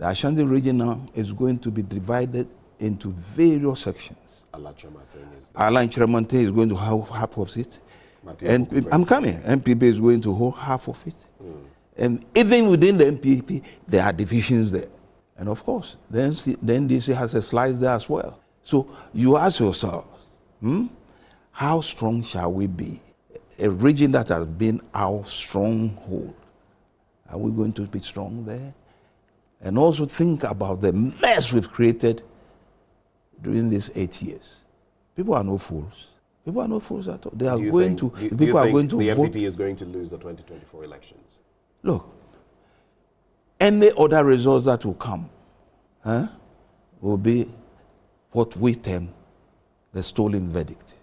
The Ashanti region now is going to be divided into various sections. Alain Chiremante is going to have half of it. I'm coming. MPP is going to hold half of it. And even within the MPP, there are divisions there. And of course, the NDC has a slice there as well. So you ask yourself, how strong shall we be? A region that has been our stronghold. Are we going to be strong there? And also think about the mess we've created during these 8 years. People are no fools. People are no fools at all. They are going to. People are going to vote. The MPP is going to lose the 2024 elections? Look, any other results that will come will be what we term the stolen verdict.